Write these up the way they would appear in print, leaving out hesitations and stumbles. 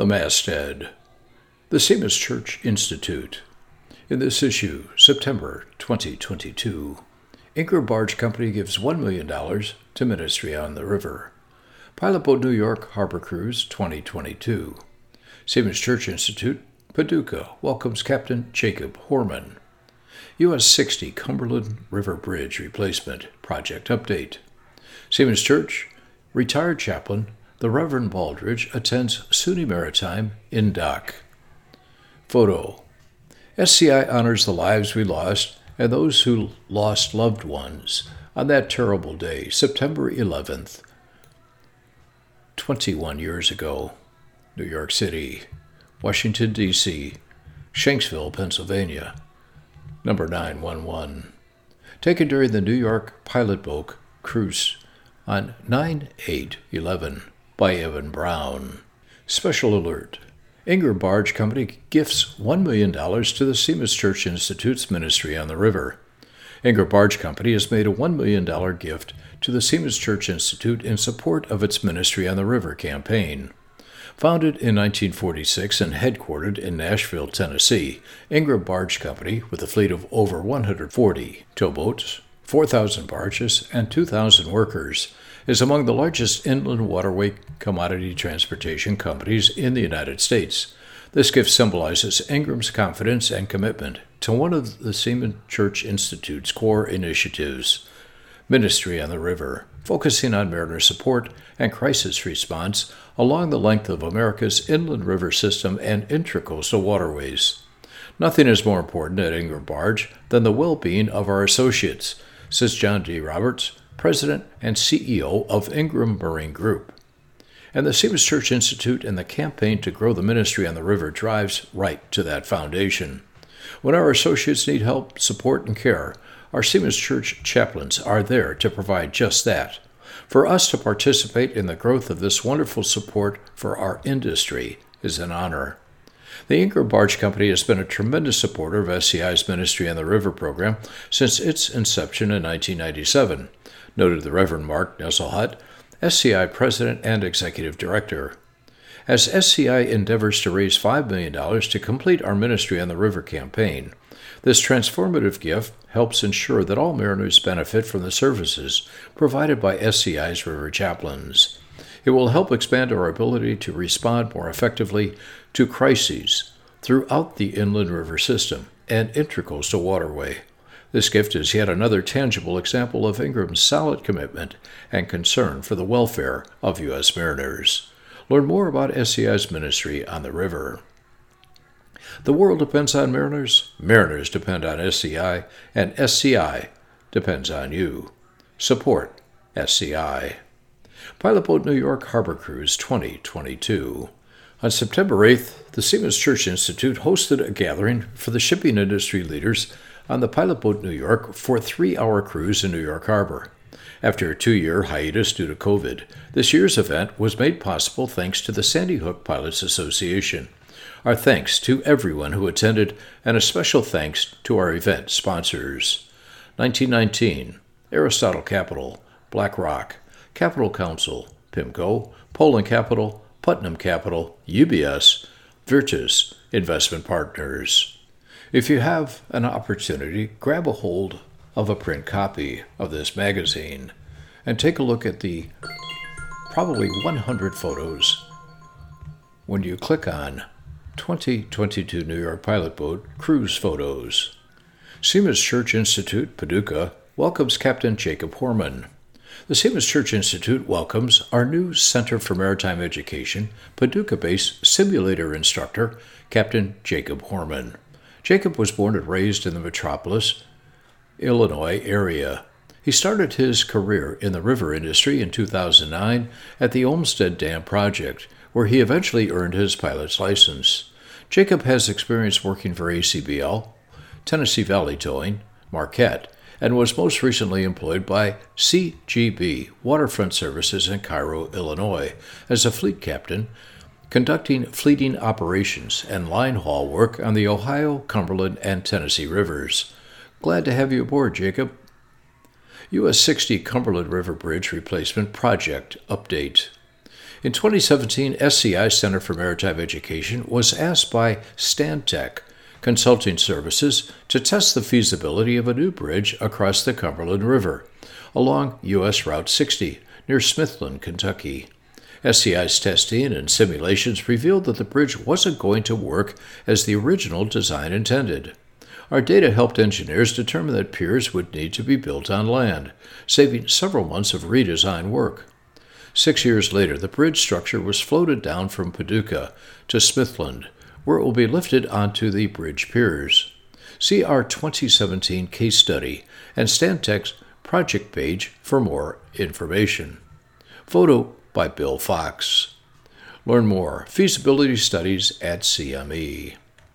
The Masthead, the Seamus Church Institute. In this issue, September 2022, Ingram Barge Company gives $1 million to Ministry on the River. Pilot Boat New York Harbor Cruise 2022. Seamus Church Institute, Paducah, welcomes Captain Jacob Horman. US 60 Cumberland River Bridge Replacement Project Update. Seamus Church, retired chaplain, the Reverend Baldridge attends SUNY Maritime in Dock. Photo. SCI honors the lives we lost and those who lost loved ones on that terrible day, September 11th, 21 years ago. New York City, Washington, D.C., Shanksville, Pennsylvania, number 911. Taken during the New York Pilot Boat Cruise on 9/8/11 by Evan Brown. Special alert. Ingram Barge Company gifts $1 million to the Seamus Church Institute's Ministry on the River. Ingram Barge Company has made a $1 million gift to the Seamus Church Institute in support of its Ministry on the River campaign. Founded in 1946 and headquartered in Nashville, Tennessee, Ingram Barge Company, with a fleet of over 140 towboats, 4,000 barges, and 2,000 workers, is among the largest inland waterway commodity transportation companies in the United States. This gift symbolizes Ingram's confidence and commitment to one of the Seamus Church Institute's core initiatives, Ministry on the River, focusing on mariner support and crisis response along the length of America's inland river system and intracoastal waterways. Nothing is more important at Ingram Barge than the well-being of our associates, says John D. Roberts, President and CEO of Ingram Marine Group. And the Seamus Church Institute and the campaign to grow the ministry on the river drives right to that foundation. When our associates need help, support, and care, our Seamus Church chaplains are there to provide just that. For us to participate in the growth of this wonderful support for our industry is an honor. The Ingram Barge Company has been a tremendous supporter of SCI's Ministry on the River program since its inception in 1997, noted the Reverend Mark Nesselhut, SCI President and Executive Director. As SCI endeavors to raise $5 million to complete our Ministry on the River campaign, this transformative gift helps ensure that all mariners benefit from the services provided by SCI's river chaplains. It will help expand our ability to respond more effectively to crises throughout the inland river system and intracoastal waterway. This gift is yet another tangible example of Ingram's solid commitment and concern for the welfare of U.S. mariners. Learn more about SCI's Ministry on the River. The world depends on mariners, mariners depend on SCI, and SCI depends on you. Support SCI. Pilot Boat New York Harbor Cruise 2022. On September 8th, the Seamus Church Institute hosted a gathering for the shipping industry leaders on the Pilot Boat New York for a 3-hour cruise in New York Harbor. After a 2-year hiatus due to COVID, this year's event was made possible thanks to the Sandy Hook Pilots Association. Our thanks to everyone who attended, and a special thanks to our event sponsors. 1919, Aristotle Capital, BlackRock, Capital Council, PIMCO, Poland Capital, Putnam Capital, UBS, Virtus Investment Partners. If you have an opportunity, grab a hold of a print copy of this magazine and take a look at the probably 100 photos when you click on 2022 New York Pilot Boat Cruise Photos. Seamus Church Institute, Paducah, welcomes Captain Jacob Horman. The Seamus Church Institute welcomes our new Center for Maritime Education, Paducah-based simulator instructor, Captain Jacob Horman. Jacob was born and raised in the Metropolis, Illinois area. He started his career in the river industry in 2009 at the Olmsted Dam Project, where he eventually earned his pilot's license. Jacob has experience working for ACBL, Tennessee Valley Towing, Marquette, and was most recently employed by CGB Waterfront Services in Cairo, Illinois, as a fleet captain, conducting fleeting operations and line haul work on the Ohio, Cumberland, and Tennessee rivers. Glad to have you aboard, Jacob. US 60 Cumberland River Bridge Replacement Project Update. In 2017, SCI Center for Maritime Education was asked by Stantec Consulting Services to test the feasibility of a new bridge across the Cumberland River along U.S. Route 60 near Smithland, Kentucky. SCI's testing and simulations revealed that the bridge wasn't going to work as the original design intended. Our data helped engineers determine that piers would need to be built on land, saving several months of redesign work. 6 years later, the bridge structure was floated down from Paducah to Smithland, where it will be lifted onto the bridge piers. See our 2017 case study and Stantec's project page for more information. Photo by Bill Fox. Learn more. Feasibility studies at CME.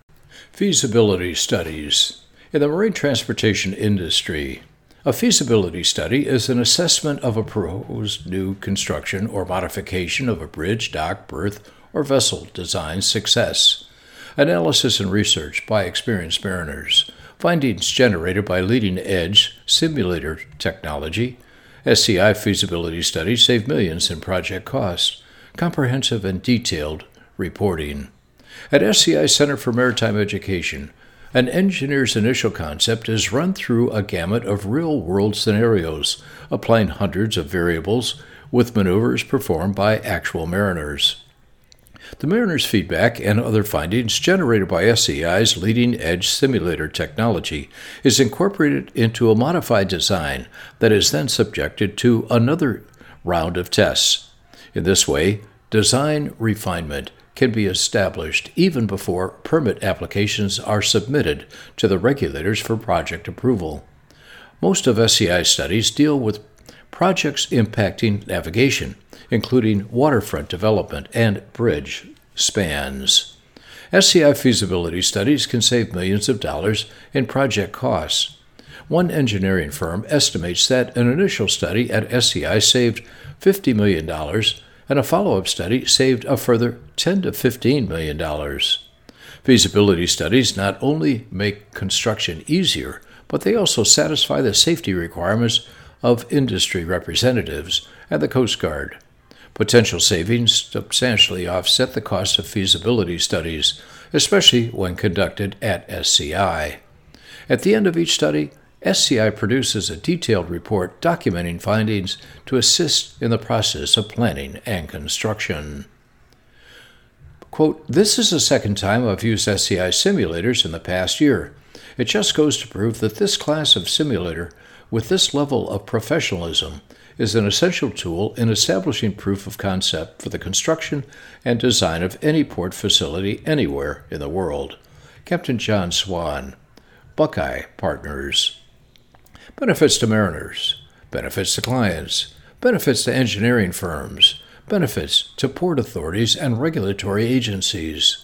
Feasibility studies. In the marine transportation industry, a feasibility study is an assessment of a proposed new construction or modification of a bridge, dock, berth, or vessel design success. Analysis and research by experienced mariners. Findings generated by leading-edge simulator technology. SCI feasibility studies save millions in project costs. Comprehensive and detailed reporting. At SCI Center for Maritime Education, an engineer's initial concept is run through a gamut of real-world scenarios, applying hundreds of variables with maneuvers performed by actual mariners. The mariners' feedback and other findings generated by SCI's leading-edge simulator technology is incorporated into a modified design that is then subjected to another round of tests. In this way, design refinement can be established even before permit applications are submitted to the regulators for project approval. Most of SCI's studies deal with projects impacting navigation, including waterfront development and bridge spans. SCI feasibility studies can save millions of dollars in project costs. One engineering firm estimates that an initial study at SCI saved $50 million, and a follow-up study saved a further $10 to $15 million. Feasibility studies not only make construction easier, but they also satisfy the safety requirements of industry representatives and the Coast Guard. Potential savings substantially offset the cost of feasibility studies, especially when conducted at SCI. At the end of each study, SCI produces a detailed report documenting findings to assist in the process of planning and construction. Quote, "This is the second time I've used SCI simulators in the past year. It just goes to prove that this class of simulator with this level of professionalism is an essential tool in establishing proof of concept for the construction and design of any port facility anywhere in the world." Captain John Swan, Buckeye Partners. Benefits to mariners, benefits to clients, benefits to engineering firms, benefits to port authorities and regulatory agencies.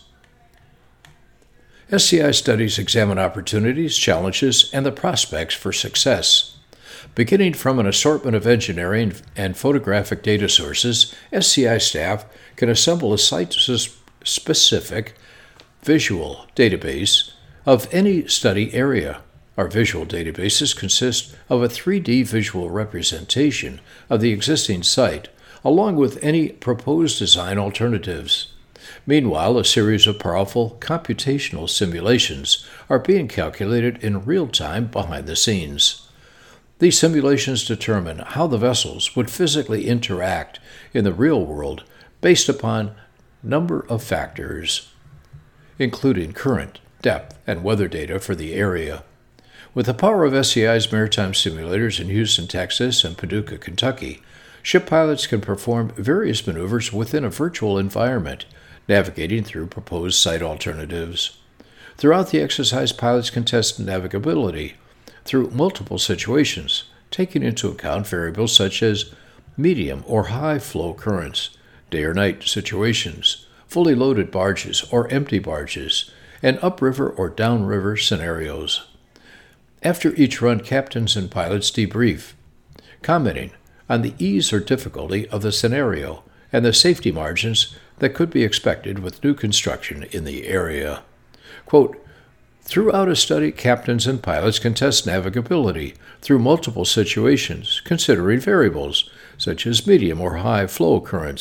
SCI studies examine opportunities, challenges, and the prospects for success. Beginning from an assortment of engineering and photographic data sources, SCI staff can assemble a site-specific visual database of any study area. Our visual databases consist of a 3D visual representation of the existing site, along with any proposed design alternatives. Meanwhile, a series of powerful computational simulations are being calculated in real time behind the scenes. These simulations determine how the vessels would physically interact in the real world based upon a number of factors, including current, depth, and weather data for the area. With the power of SCI's maritime simulators in Houston, Texas, and Paducah, Kentucky, ship pilots can perform various maneuvers within a virtual environment, navigating through proposed site alternatives. Throughout the exercise, pilots can test navigability through multiple situations, taking into account variables such as medium or high flow currents, day or night situations, fully loaded barges or empty barges, and upriver or downriver scenarios. After each run, captains and pilots debrief, commenting on the ease or difficulty of the scenario and the safety margins that could be expected with new construction in the area. Quote, "Throughout a study, captains and pilots can test navigability through multiple situations, considering variables such as medium or high flow currents,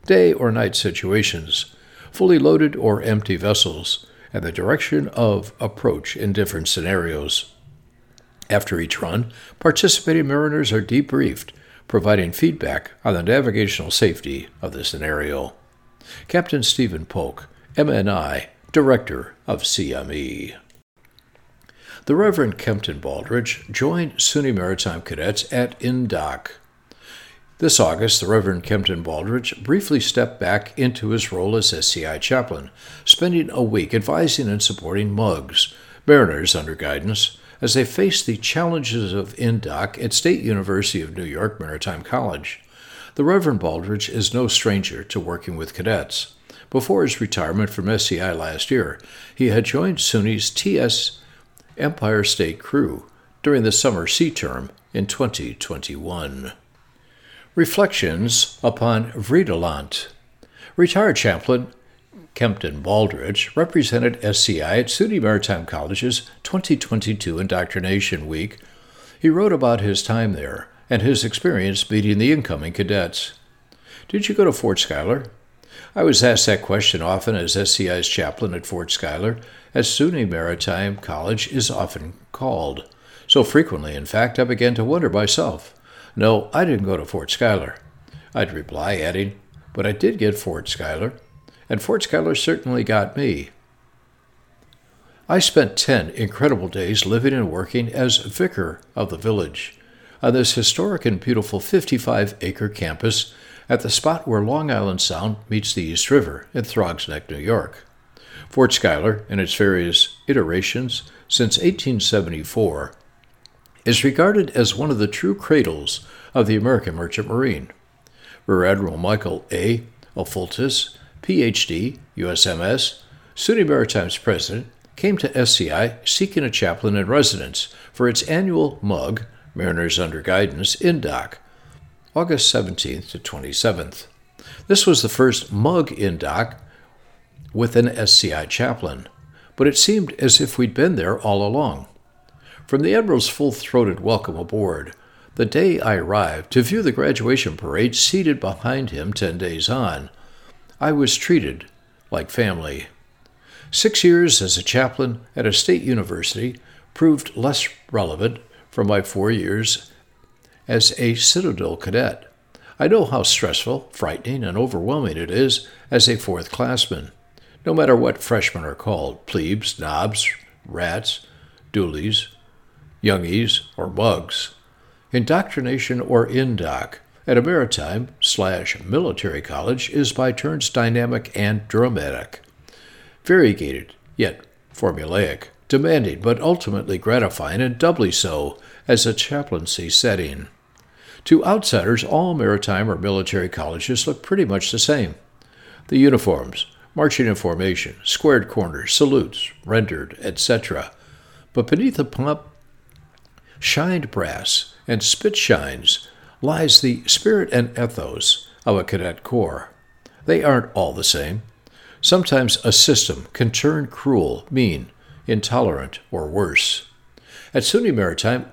day or night situations, fully loaded or empty vessels, and the direction of approach in different scenarios. After each run, participating mariners are debriefed, providing feedback on the navigational safety of the scenario. Captain Stephen Polk, MNI, Director of CME. The Reverend Kempton Baldridge joined SUNY Maritime cadets at INDOC. This August, the Reverend Kempton Baldridge briefly stepped back into his role as SCI chaplain, spending a week advising and supporting MUGs, mariners under guidance, as they face the challenges of INDOC at State University of New York Maritime College. The Reverend Baldridge is no stranger to working with cadets. Before his retirement from SCI last year, he had joined SUNY's TS Empire State crew during the summer sea term in 2021. Reflections upon Vredelant. Retired chaplain Kempton Baldridge represented SCI at SUNY Maritime College's 2022 Indoctrination Week. He wrote about his time there and his experience meeting the incoming cadets. Did you go to Fort Schuyler? I was asked that question often as SCI's chaplain at Fort Schuyler, as SUNY Maritime College is often called. So frequently, in fact, I began to wonder myself. No, I didn't go to Fort Schuyler. I'd reply, adding, but I did get Fort Schuyler, and Fort Schuyler certainly got me. I spent 10 incredible days living and working as vicar of the village on this historic and beautiful 55-acre campus at the spot where Long Island Sound meets the East River in Throgs Neck, New York. Fort Schuyler, in its various iterations since 1874, is regarded as one of the true cradles of the American Merchant Marine. Rear Admiral Michael A. Ofultis, Ph.D., USMS, SUNY Maritime's president, came to SCI seeking a chaplain in residence for its annual MUG, Mariners Under Guidance, INDOC, August 17th to 27th. This was the first MUG INDOC with an SCI chaplain, but it seemed as if we'd been there all along. From the Admiral's full-throated welcome aboard, the day I arrived to view the graduation parade seated behind him 10 days on, I was treated like family. 6 years as a chaplain at a state university proved less relevant from my 4 years as a Citadel cadet. I know how stressful, frightening, and overwhelming it is as a fourth classman, no matter what freshmen are called, plebes, knobs, rats, doolies, youngies, or mugs. Indoctrination or INDOC at a maritime/military college is by turns dynamic and dramatic, variegated, yet formulaic, demanding but ultimately gratifying, and doubly so as a chaplaincy setting. To outsiders, all maritime or military colleges look pretty much the same. The uniforms, marching in formation, squared corners, salutes, rendered, etc. But beneath the pomp, shined brass, and spit shines lies the spirit and ethos of a cadet corps. They aren't all the same. Sometimes a system can turn cruel, mean, intolerant, or worse. At SUNY Maritime,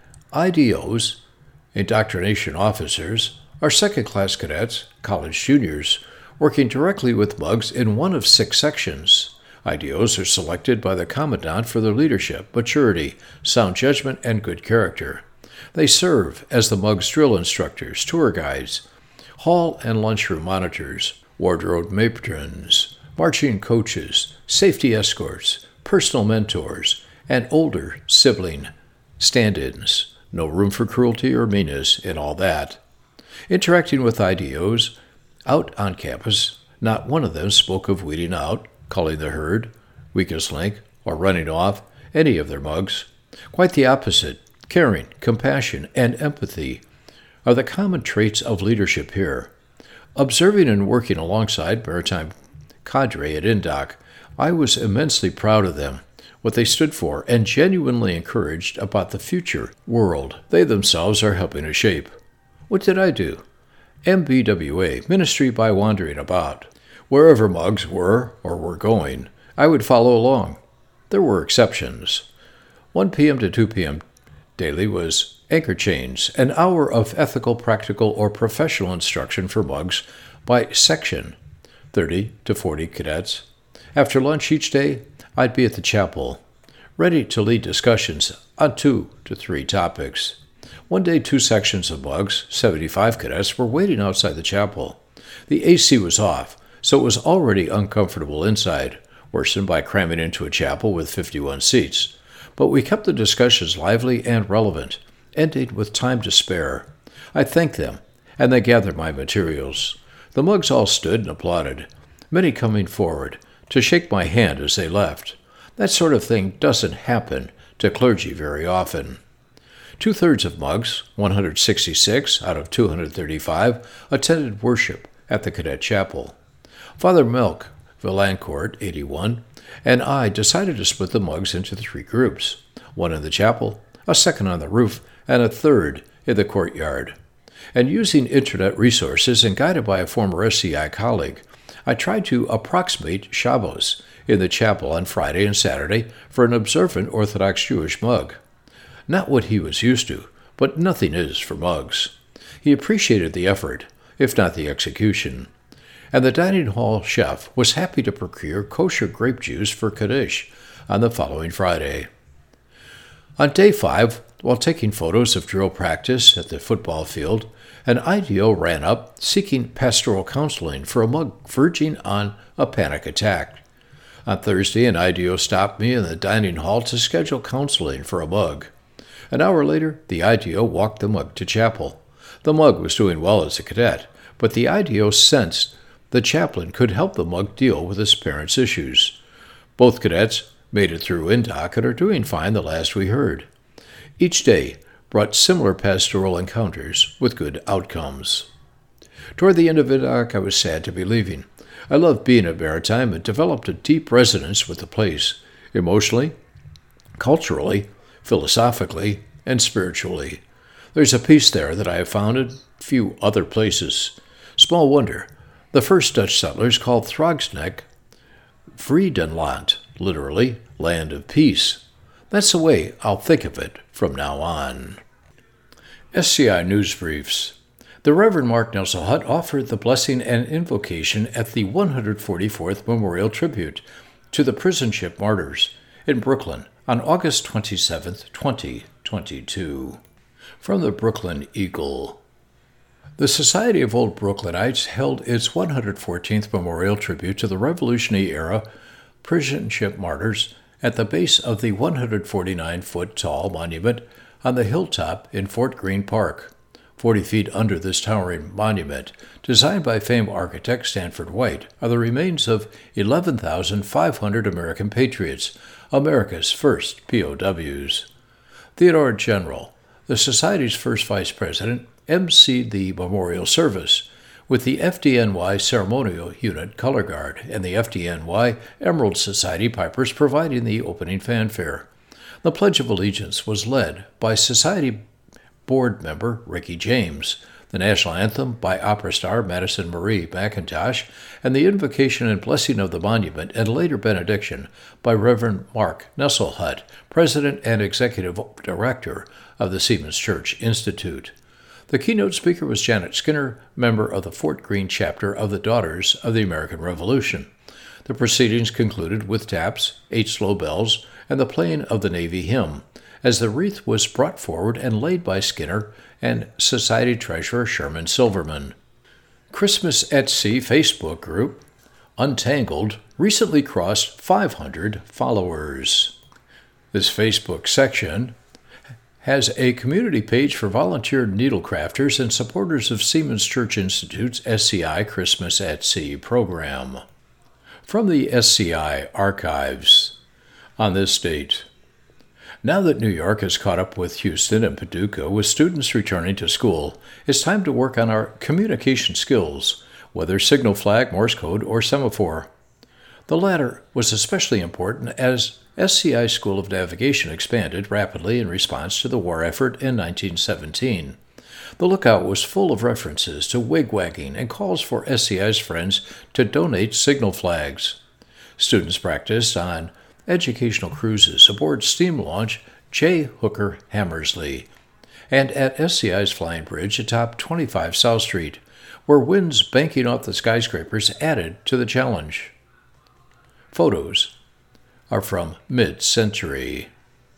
IDOs, indoctrination officers, are second-class cadets, college juniors, working directly with MUGs in one of 6 sections. IDOs are selected by the commandant for their leadership, maturity, sound judgment, and good character. They serve as the MUG's drill instructors, tour guides, hall and lunchroom monitors, wardrobe matrons, marching coaches, safety escorts, personal mentors, and older sibling stand-ins. No room for cruelty or meanness in all that. Interacting with IDOs out on campus, not one of them spoke of weeding out, culling the herd, weakest link, or running off any of their MUGs. Quite the opposite. Caring, compassion, and empathy are the common traits of leadership here. Observing and working alongside maritime cadre at INDOC, I was immensely proud of them, what they stood for, and genuinely encouraged about the future world they themselves are helping to shape. What did I do? MBWA, Ministry by Wandering About. Wherever MUGs were or were going, I would follow along. There were exceptions. 1 p.m. to 2 p.m. daily was Anchor Chains, an hour of ethical, practical, or professional instruction for MUGs by section, 30 to 40 cadets. After lunch each day, I'd be at the chapel, ready to lead discussions on 2 to 3 topics. One day, 2 sections of mugs, 75 cadets, were waiting outside the chapel. The AC was off, so it was already uncomfortable inside, worsened by cramming into a chapel with 51 seats. But we kept the discussions lively and relevant, ending with time to spare. I thanked them, and they gathered my materials. The mugs all stood and applauded, many coming forward to shake my hand as they left. That sort of thing doesn't happen to clergy very often. 2/3 of mugs, 166 out of 235, attended worship at the cadet chapel. Father Melk Villancourt, 81, and I decided to split the mugs into 3 groups, one in the chapel, a second on the roof, and a third in the courtyard. And using internet resources and guided by a former SCI colleague, I tried to approximate Shabbos in the chapel on Friday and Saturday for an observant Orthodox Jewish mug. Not what he was used to, but nothing is for mugs. He appreciated the effort, if not the execution. And the dining hall chef was happy to procure kosher grape juice for Kaddish on the following Friday. On day 5, while taking photos of drill practice at the football field, an IDO ran up seeking pastoral counseling for a mug verging on a panic attack. On Thursday, an IDO stopped me in the dining hall to schedule counseling for a mug. An hour later, the IDO walked the mug to chapel. The mug was doing well as a cadet, but the IDO sensed the chaplain could help the mug deal with his parents' issues. Both cadets made it through INDOC and are doing fine the last we heard. Each day brought similar pastoral encounters with good outcomes. Toward the end of INDOC, I was sad to be leaving. I loved being at Maritime and developed a deep resonance with the place, emotionally, culturally, philosophically, and spiritually. There's a peace there that I have found in few other places. Small wonder, the first Dutch settlers called Throgsneck Vredenland, literally, land of peace. That's the way I'll think of it from now on. SCI News Briefs. The Reverend Mark Nesselhut offered the blessing and invocation at the 144th Memorial Tribute to the Prison Ship Martyrs in Brooklyn on August 27, 2022. From the Brooklyn Eagle. The Society of Old Brooklynites held its 114th Memorial Tribute to the Revolutionary-era prison ship martyrs at the base of the 149-foot-tall monument on the hilltop in Fort Greene Park. 40 feet under this towering monument, designed by famed architect Stanford White, are the remains of 11,500 American patriots, America's first POWs. Theodore General, the Society's first vice president, emceed the memorial service, with the FDNY Ceremonial Unit Color Guard and the FDNY Emerald Society Pipers providing the opening fanfare. The Pledge of Allegiance was led by Society Board member Ricky James, the national anthem by opera star Madison Marie McIntosh, and the invocation and blessing of the monument and later benediction by Reverend Mark Nesselhut, president and executive director of the Seamen's Church Institute. The keynote speaker was Janet Skinner, member of the Fort Greene chapter of the Daughters of the American Revolution. The proceedings concluded with taps, 8 slow bells, and the playing of the Navy hymn, as the wreath was brought forward and laid by Skinner and Society Treasurer Sherman Silverman. Christmas at Sea Facebook group, Untangled, recently crossed 500 followers. This Facebook section has a community page for volunteer needlecrafters and supporters of Seamen's Church Institute's SCI Christmas at Sea program. From the SCI archives, on this date, now that New York has caught up with Houston and Paducah with students returning to school, it's time to work on our communication skills, whether signal flag, Morse code, or semaphore. The latter was especially important as SCI School of Navigation expanded rapidly in response to the war effort in 1917. The lookout was full of references to wigwagging and calls for SCI's friends to donate signal flags. Students practiced on educational cruises aboard steam launch J. Hooker Hammersley and at SCI's flying bridge atop 25 South Street, where winds banking off the skyscrapers added to the challenge. Photos are from mid-century.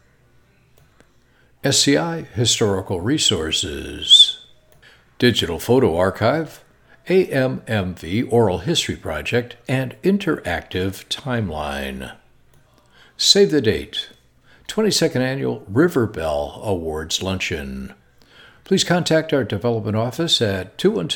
SCI Historical Resources. Digital Photo Archive, AMMV Oral History Project, and Interactive Timeline. Save the date. 22nd Annual River Bell Awards Luncheon. Please contact our development office at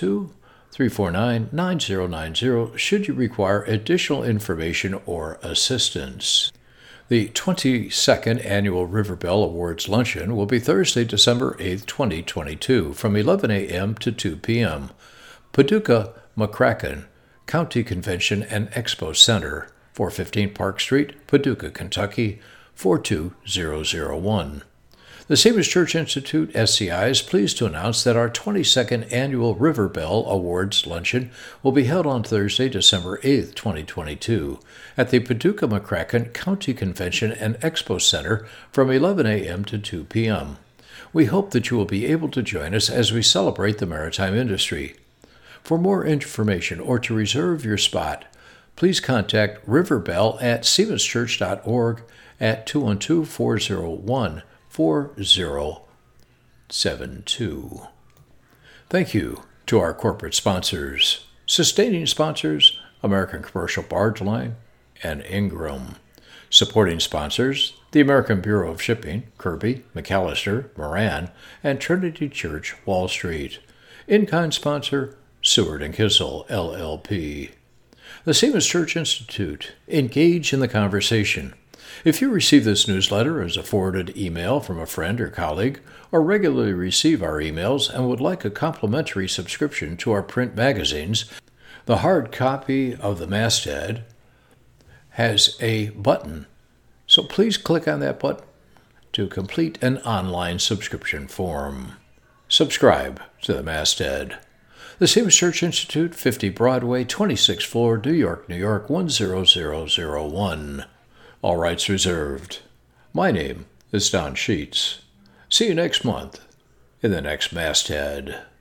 212-349-9090 should you require additional information or assistance. The 22nd Annual River Bell Awards Luncheon will be Thursday, December 8, 2022, from 11 a.m. to 2 p.m. Paducah McCracken County Convention and Expo Center, 415 Park Street, Paducah, Kentucky, 42001. The Savings Church Institute SCI is pleased to announce that our 22nd Annual River Bell Awards Luncheon will be held on Thursday, December 8, 2022, at the Paducah McCracken County Convention and Expo Center from 11 a.m. to 2 p.m. We hope that you will be able to join us as we celebrate the maritime industry. For more information or to reserve your spot, please contact Riverbell at Seaman'sChurch.org at 212-401-4072. Thank you to our corporate sponsors, sustaining sponsors, American Commercial Barge Line, and Ingram. Supporting sponsors, the American Bureau of Shipping, Kirby, McAllister, Moran, and Trinity Church, Wall Street. In-kind sponsor, Seward & Kissel, LLP. The Savings Church Institute. Engage in the conversation. If you receive this newsletter as a forwarded email from a friend or colleague, or regularly receive our emails and would like a complimentary subscription to our print magazines, the hard copy of the masthead has a button. So please click on that button to complete an online subscription form. Subscribe to the masthead. The Savings Church Institute, 50 Broadway, 26th floor, New York, New York, 10001. All rights reserved. My name is Don Sheets. See you next month in the next masthead.